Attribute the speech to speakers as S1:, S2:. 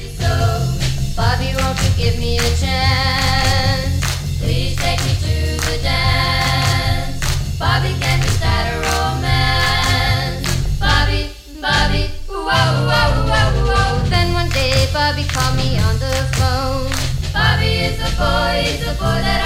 S1: So, Bobby, won't you give me a chance? Please take me to the dance. Bobby, can we start a romance? Bobby, Bobby, whoa, whoa, whoa, whoa. Then one day Bobby called me on the phone. Bobby is the boy, he's the boy that